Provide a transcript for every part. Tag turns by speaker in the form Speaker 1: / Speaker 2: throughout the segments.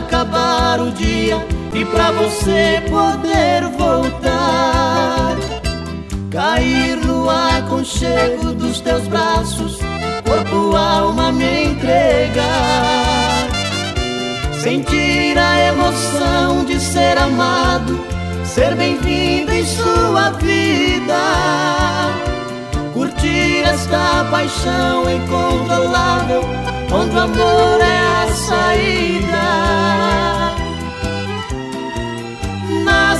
Speaker 1: acabar o dia e pra você poder voltar. Cair no aconchego dos teus braços, corpo, alma me entregar. Sentir a emoção de ser amado, ser bem-vindo em sua vida. Curtir esta paixão incontrolável, onde o amor é a saída. Na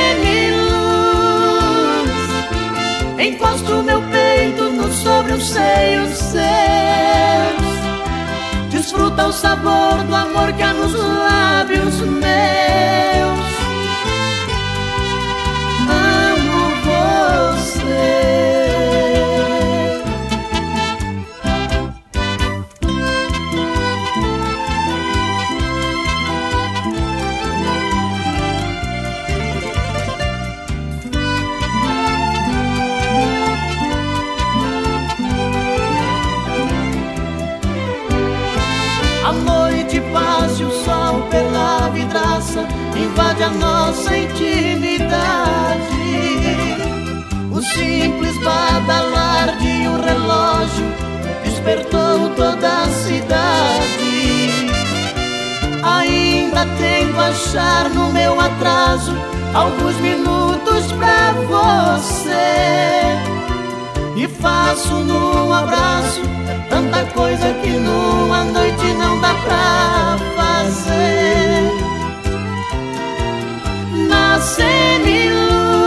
Speaker 1: semiluz, encosto meu peito sobre os seios seus. Desfruta o sabor do amor que há nos lábios meus. Amo você. A noite passa e o sol pela vidraça invade a nossa intimidade. O simples badalar de um relógio despertou toda a cidade. Ainda tento achar no meu atraso alguns minutos pra você, e faço num abraço tanta coisa que numa noite não dá pra fazer. Na semiluz,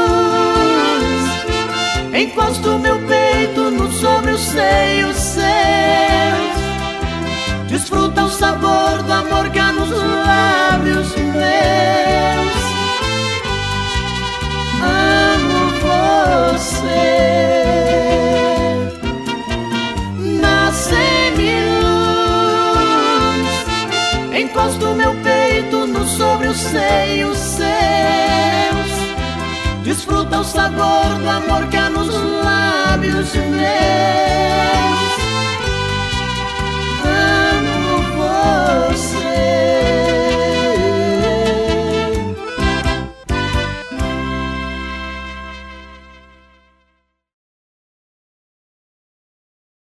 Speaker 1: encosto meu peito sobre os seios seus. Desfruta o sabor do amor que há nos lábios meus. Amo você. Encosto meu peito sobre os seios seus. Desfruta o sabor do amor que há nos lábios meus.